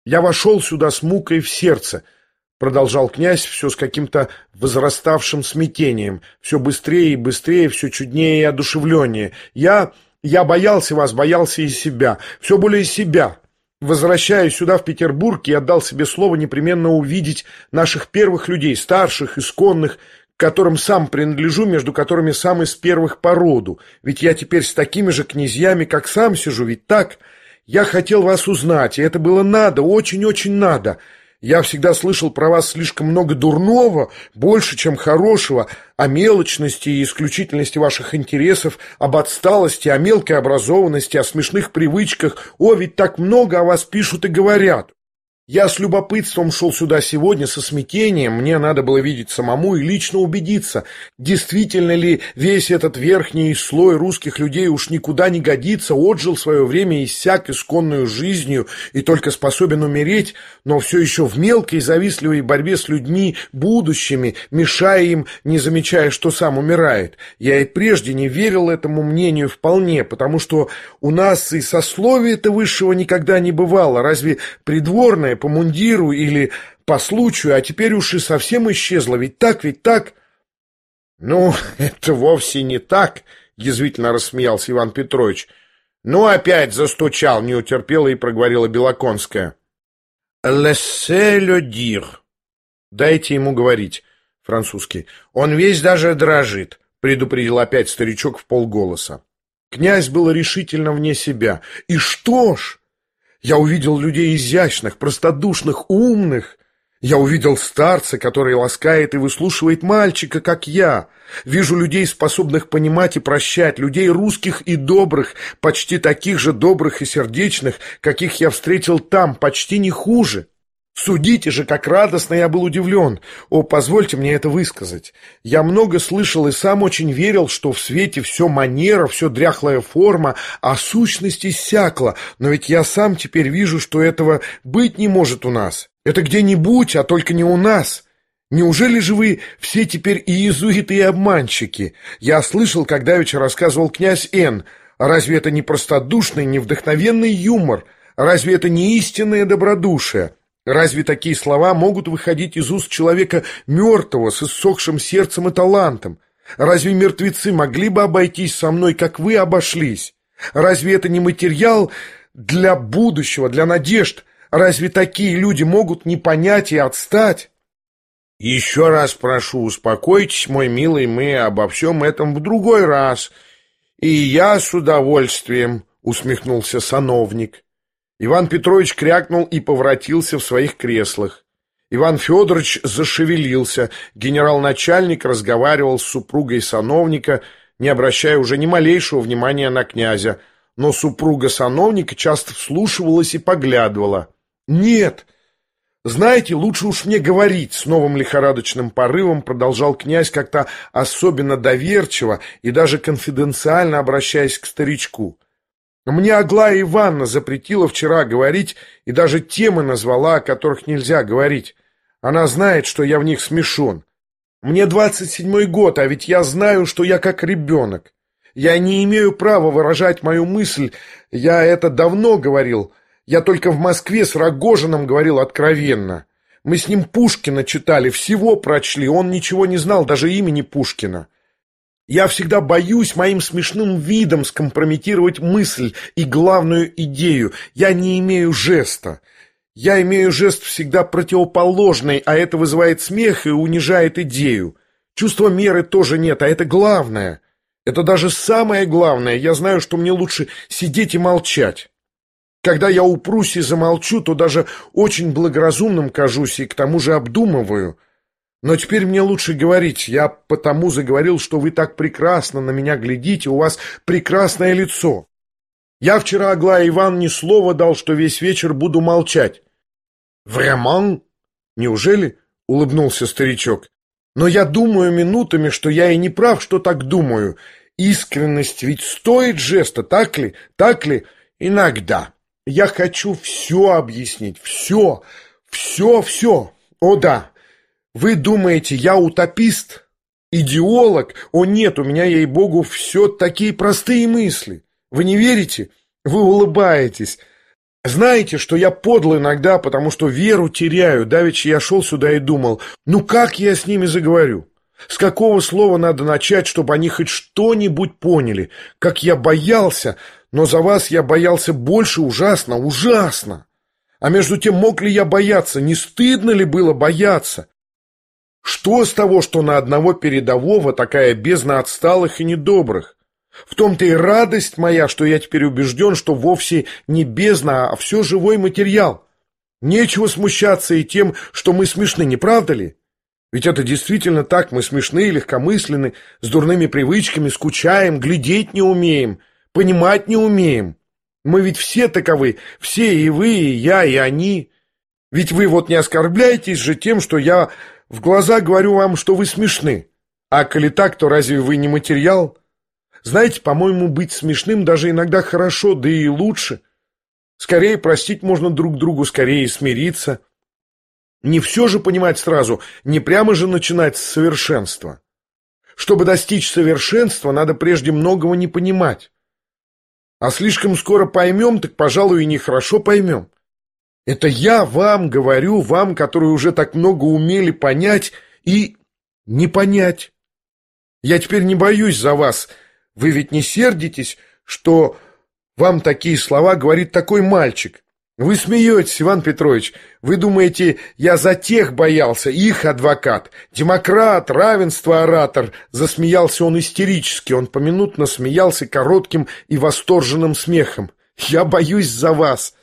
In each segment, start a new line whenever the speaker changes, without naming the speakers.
Я вошел сюда с мукой в сердце, продолжал князь все с каким-то возраставшим смятением, все быстрее и быстрее, все чуднее и одушевленнее. Я боялся вас, боялся и себя, все более себя. Возвращаясь сюда, в Петербург, я дал себе слово непременно увидеть наших первых людей, старших, исконных, к которым сам принадлежу, между которыми сам из первых по роду. Ведь я теперь с такими же князьями, как сам сижу, ведь так? Я хотел вас узнать, и это было надо, очень-очень надо. Я всегда слышал про вас слишком много дурного, больше, чем хорошего, о мелочности и исключительности ваших интересов, об отсталости, о мелкой образованности, о смешных привычках. О, ведь так много о вас пишут и говорят. Я с любопытством шел сюда сегодня, со смятением. Мне надо было видеть самому и лично убедиться, действительно ли весь этот верхний слой русских людей уж никуда не годится, отжил свое время и иссяк исконную жизнью и только способен умереть, но все еще в мелкой завистливой борьбе с людьми будущими, мешая им, не замечая, что сам умирает. Я и прежде не верил этому мнению вполне, потому что у нас и сословия-то высшего никогда не бывало. Разве придворное по мундиру или по случаю, а теперь уж и совсем исчезло. Ведь так, ведь так? Ну, это вовсе не так, язвительно рассмеялся Иван Петрович. Ну, опять застучал, не утерпела и проговорила Белоконская. Laissez le dire. Дайте ему говорить, французский. Он весь даже дрожит, предупредил опять старичок вполголоса. Князь был решительно вне себя. И что ж? Я увидел людей изящных, простодушных, умных. Я увидел старца, который ласкает и выслушивает мальчика, как я. Вижу людей, способных понимать и прощать, людей русских и добрых, почти таких же добрых и сердечных, каких я встретил там, почти не хуже. Судите же, как радостно я был удивлен. О, позвольте мне это высказать. Я много слышал и сам очень верил, что в свете все манера, все дряхлая форма, а сущность иссякла. Но ведь я сам теперь вижу, что этого быть не может у нас. Это где-нибудь, а только не у нас. Неужели же вы все теперь и иезуиты, и обманщики? Я слышал, как давеча рассказывал князь Н. Разве это не простодушный, не вдохновенный юмор? Разве это не истинное добродушие? Разве такие слова могут выходить из уст человека мертвого, с иссохшим сердцем и талантом? Разве мертвецы могли бы обойтись со мной, как вы обошлись? Разве это не материал для будущего, для надежд? Разве такие люди могут не понять и отстать? Еще раз прошу, успокойтесь, мой милый, мы обо всем этом в другой раз. И я с удовольствием, усмехнулся сановник. Иван Петрович крякнул и поворотился в своих креслах. Иван Федорович зашевелился. Генерал-начальник разговаривал с супругой сановника, не обращая уже ни малейшего внимания на князя. Но супруга сановника часто вслушивалась и поглядывала. «Нет, знаете, лучше уж мне говорить», — с новым лихорадочным порывом продолжал князь, как-то особенно доверчиво и даже конфиденциально обращаясь к старичку. Мне Аглая Ивановна запретила вчера говорить и даже темы назвала, о которых нельзя говорить. Она знает, что я в них смешон. Мне 27-й год, а ведь я знаю, что я как ребенок. Я не имею права выражать мою мысль, я это давно говорил. Я только в Москве с Рогожиным говорил откровенно. Мы с ним Пушкина читали, всего прочли, он ничего не знал, даже имени Пушкина. Я всегда боюсь моим смешным видом скомпрометировать мысль и главную идею. Я не имею жеста. Я имею жест всегда противоположный, а это вызывает смех и унижает идею. Чувства меры тоже нет, а это главное. Это даже самое главное. Я знаю, что мне лучше сидеть и молчать. Когда я упрусь и замолчу, то даже очень благоразумным кажусь и к тому же обдумываю. Но теперь мне лучше говорить. Я потому заговорил, что вы так прекрасно на меня глядите, у вас прекрасное лицо. Я вчера Аглае Ивановне слово дал, что весь вечер буду молчать. «Vraiment? Неужели?» — улыбнулся старичок. «Но я думаю минутами, что я и не прав, что так думаю. Искренность ведь стоит жеста, так ли? Так ли? Иногда. Я хочу все объяснить, все. О да! Вы думаете, я утопист? Идеолог? О нет, у меня, ей-богу, все такие простые мысли. Вы не верите? Вы улыбаетесь. Знаете, что я подл иногда, потому что веру теряю. Давеча я шел сюда и думал, ну как я с ними заговорю? С какого слова надо начать, чтобы они хоть что-нибудь поняли? Как я боялся, но за вас я боялся больше, ужасно, ужасно. А между тем, мог ли я бояться? Не стыдно ли было бояться? Что с того, что на одного передового такая бездна отсталых и недобрых? В том-то и радость моя, что я теперь убежден, что вовсе не бездна, а все живой материал. Нечего смущаться и тем, что мы смешны, не правда ли? Ведь это действительно так, мы смешны, легкомысленны, с дурными привычками, скучаем, глядеть не умеем, понимать не умеем. Мы ведь все таковы, все, и вы, и я, и они. Ведь вы вот не оскорбляетесь же тем, что я в глаза говорю вам, что вы смешны. А коли так, то разве вы не материал? Знаете, по-моему, быть смешным даже иногда хорошо, да и лучше. Скорее простить можно друг другу, скорее смириться. Не все же понимать сразу, не прямо же начинать с совершенства. Чтобы достичь совершенства, надо прежде многого не понимать. А слишком скоро поймем, так, пожалуй, и нехорошо поймем. Это я вам говорю, вам, которые уже так много умели понять и не понять. Я теперь не боюсь за вас. Вы ведь не сердитесь, что вам такие слова говорит такой мальчик? Вы смеетесь, Иван Петрович. Вы думаете, я за тех боялся, их адвокат, демократ, равенство-оратор. Засмеялся он истерически, он поминутно смеялся коротким и восторженным смехом. Я боюсь за вас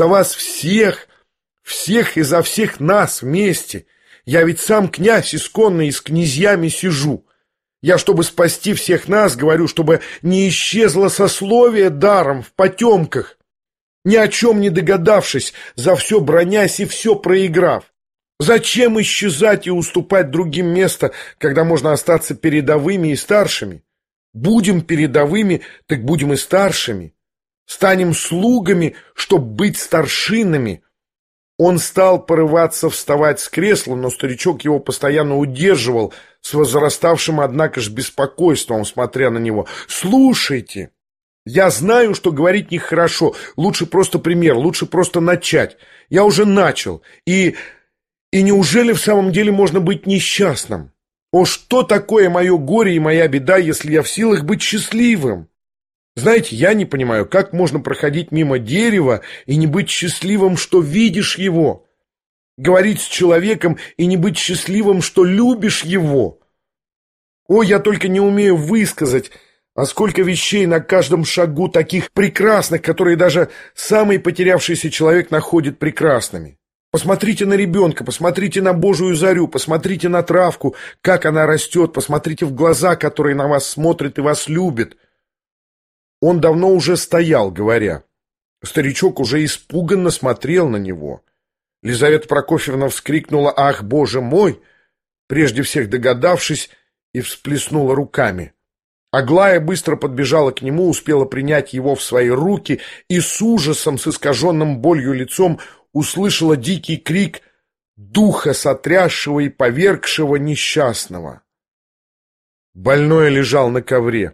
всех, всех и за всех нас вместе. Я ведь сам князь исконный и с князьями сижу. Я, чтобы спасти всех нас, говорю, чтобы не исчезло сословие даром в потемках, ни о чем не догадавшись, за все бронясь и все проиграв. Зачем исчезать и уступать другим место, когда можно остаться передовыми и старшими? Будем передовыми, так будем и старшими. Станем слугами, чтоб быть старшинами. Он стал порываться вставать с кресла, но старичок его постоянно удерживал, с возраставшим, однако ж, беспокойством, смотря на него. «Слушайте, я знаю, что говорить нехорошо, лучше просто пример, лучше просто начать. Я уже начал, и неужели в самом деле можно быть несчастным? О, что такое мое горе и моя беда, если я в силах быть счастливым? Знаете, я не понимаю, как можно проходить мимо дерева и не быть счастливым, что видишь его? Говорить с человеком и не быть счастливым, что любишь его? О, я только не умею высказать, а сколько вещей на каждом шагу таких прекрасных, которые даже самый потерявшийся человек находит прекрасными. Посмотрите на ребенка, посмотрите на Божию зарю, посмотрите на травку, как она растет, посмотрите в глаза, которые на вас смотрят и вас любят. Он давно уже стоял, говоря. Старичок уже испуганно смотрел на него. Лизавета Прокофьевна вскрикнула «Ах, Боже мой!», прежде всех догадавшись, и всплеснула руками. Аглая быстро подбежала к нему, успела принять его в свои руки и с ужасом, с искаженным болью лицом услышала дикий крик духа сотрясшего и повергшего несчастного. Больной лежал на ковре.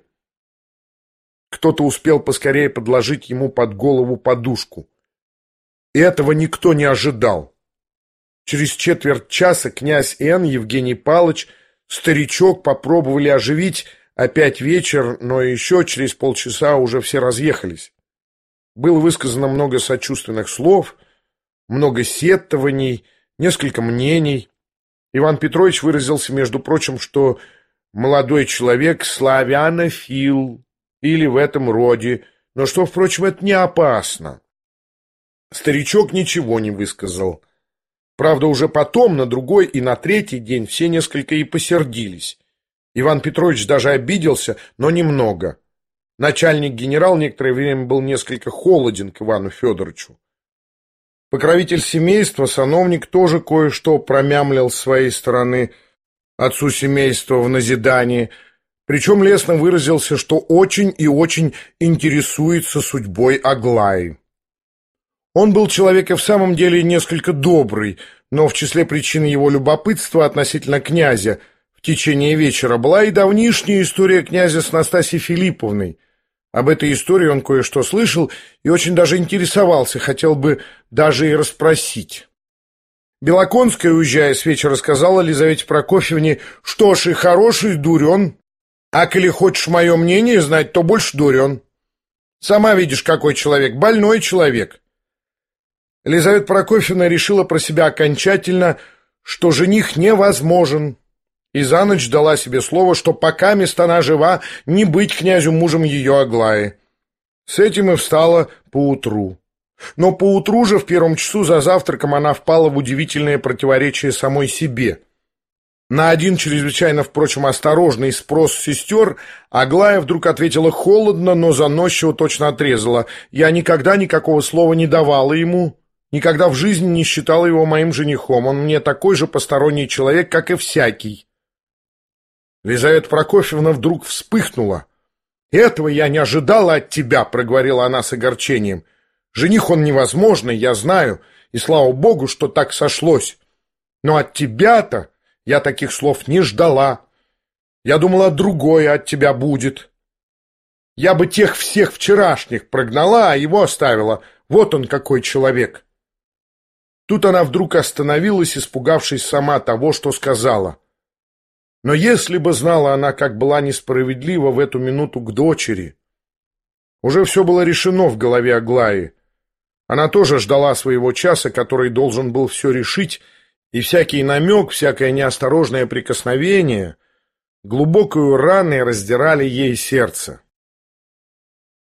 Кто-то успел поскорее подложить ему под голову подушку. И этого никто не ожидал. Через четверть часа князь Н, Евгений Павлович, старичок попробовали оживить, опять вечер, но еще через полчаса уже все разъехались. Было высказано много сочувственных слов, много сетований, несколько мнений. Иван Петрович выразился, между прочим, что молодой человек славянофил или в этом роде, но что, впрочем, это не опасно. Старичок ничего не высказал. Правда, уже потом, на другой и на третий день все несколько и посердились. Иван Петрович даже обиделся, но немного. Начальник-генерал некоторое время был несколько холоден к Ивану Федоровичу. Покровитель семейства, сановник, тоже кое-что промямлил с своей стороны отцу семейства в назидании, причем лестно выразился, что очень и очень интересуется судьбой Аглаи. Он был человек и в самом деле несколько добрый, но в числе причин его любопытства относительно князя в течение вечера была и давнишняя история князя с Настасьей Филипповной, Об этой истории он кое-что слышал и очень даже интересовался, хотел бы даже и расспросить. Белоконская, уезжая с вечера, сказала Лизавете Прокофьевне: «Что ж, и хороший дурен. А коли хочешь мое мнение знать, то больше дурен. Сама видишь, какой человек, больной человек». Лизавета Прокофьевна решила про себя окончательно, что жених невозможен, и за ночь дала себе слово, что покамест она жива, не быть князю мужем ее Аглаи. С этим и встала поутру. Но поутру же, в первом часу за завтраком, она впала в удивительное противоречие самой себе. На один чрезвычайно, впрочем, осторожный спрос сестер Аглая вдруг ответила холодно, но заносчиво точно отрезала: «Я никогда никакого слова не давала ему, никогда в жизни не считала его моим женихом. Он мне такой же посторонний человек, как и всякий». Лизавета Прокофьевна вдруг вспыхнула. «Этого я не ожидала от тебя», — проговорила она с огорчением. «Жених он невозможный, я знаю, и слава богу, что так сошлось. Но от тебя-то я таких слов не ждала. Я думала, другое от тебя будет. Я бы тех всех вчерашних прогнала, а его оставила. Вот он какой человек». Тут она вдруг остановилась, испугавшись сама того, что сказала. Но если бы знала она, как была несправедлива в эту минуту к дочери. Уже все было решено в голове Аглаи. Она тоже ждала своего часа, который должен был все решить, и всякий намек, всякое неосторожное прикосновение глубокую раной раздирали ей сердце.